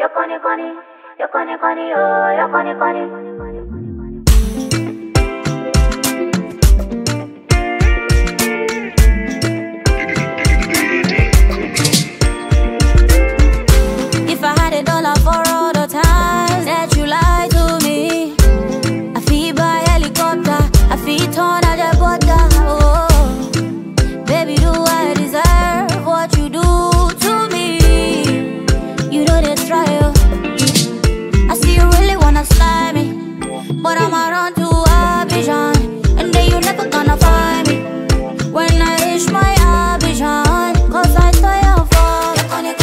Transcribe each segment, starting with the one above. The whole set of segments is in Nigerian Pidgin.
If I had $1 for all the times that you lied to me, I feel by helicopter, I feel torn at the border. Oh, baby, do I deserve what you do to me? You know this trial. I see you really wanna slide me, but I'm around to Abidjan, and then you never gonna find me when I reach my Abidjan, cause I tire for your conny,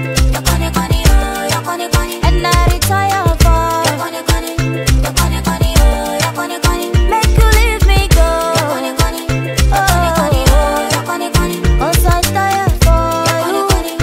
and I retire for your conny, make you leave me go, cause I tire for you.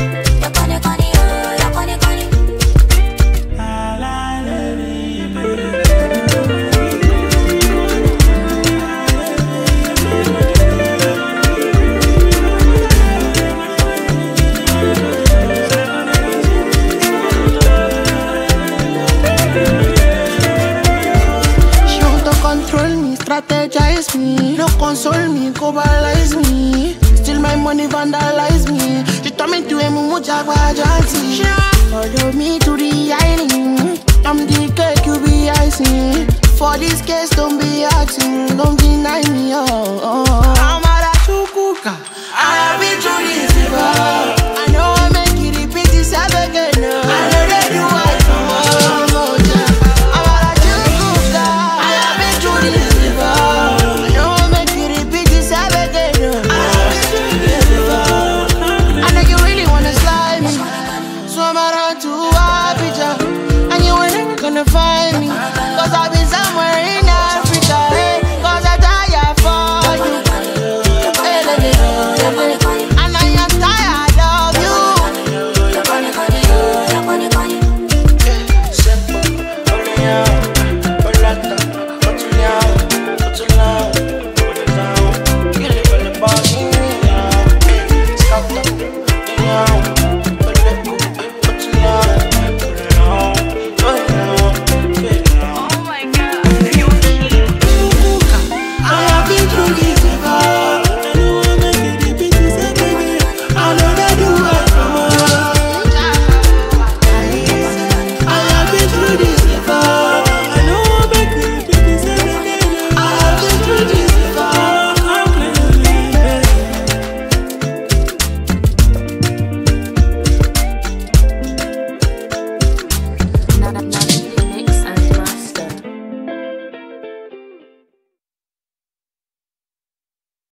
She want to control me, strategize me, no console me, globalize me. Steal my money, vandalize me. She turn me to a mumu jagwajanti. She follow me to the island. I'm the cake, you be icing. For this case, don't be acting, don't deny me. I'm at a chukuka. I have been through this before. I know I make you repeat this again. I know that you are tomorrow. I'm at a chukuka. I have been through this before. I know I make you repeat this again. I have been through this before. I know you really wanna slide me, so I'm around to Abidjan, and you ain't never gonna find me.